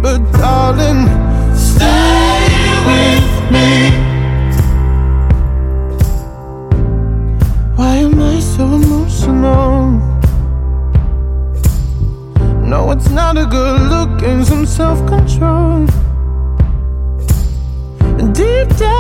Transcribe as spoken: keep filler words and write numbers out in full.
but darling, stay with me. Why am I so emotional? No, it's not a good look and some self-control. Deep down